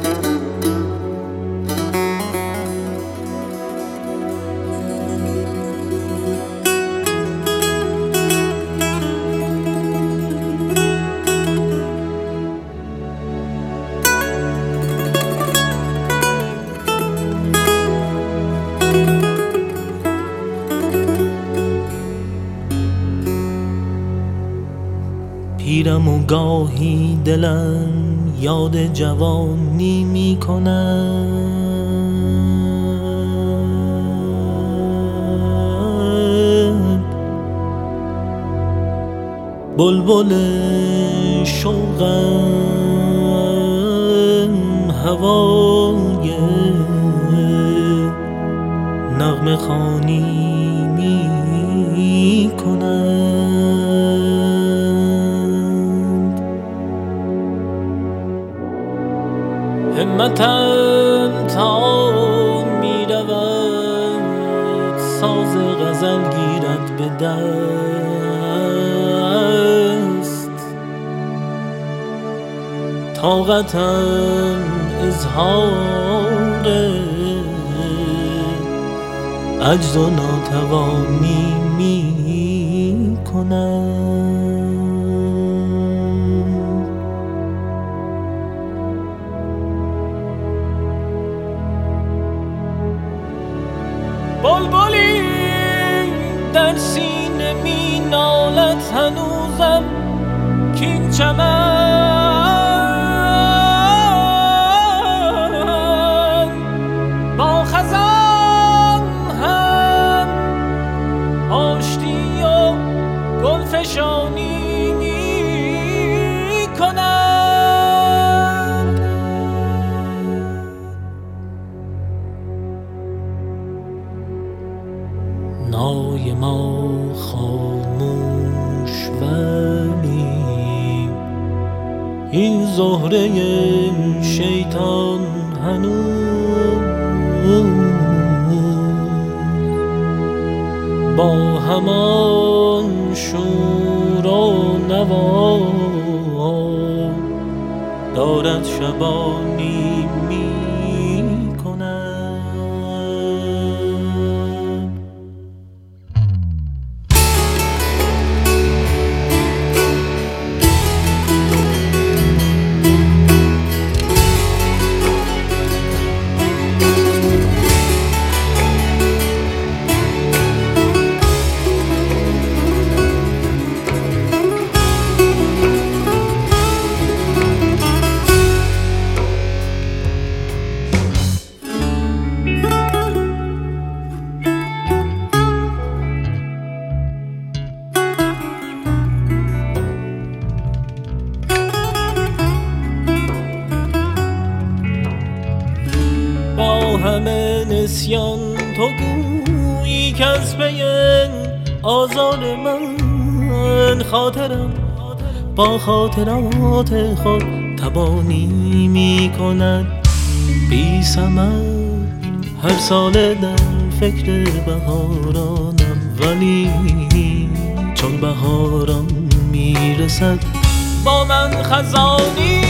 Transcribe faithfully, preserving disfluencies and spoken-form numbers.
پیرم و گاهی دلم یاد جوانی می کند، بلبل شوقم هوای نغمه خوانی می کند. همتم تا می رود ساز غزل گیرد به دست، طاقتم اظهار عجز و ناتوانی می کند. بلبلی در سینه می نالد هنوزم کین چمن با خزان هم آشتی و گلفشانی می کند. نای ما خاموش ولی این زهره شیطان هنوز با همان شور و نوا دارد شبانی می کند. همه نسیان تو گویی که از پی آزار من خاطرم با خاطرات خود تبانی می کند. بی ثمر هر سال در فکر بهارانم، ولی چون بهاران می رسد با من خزانی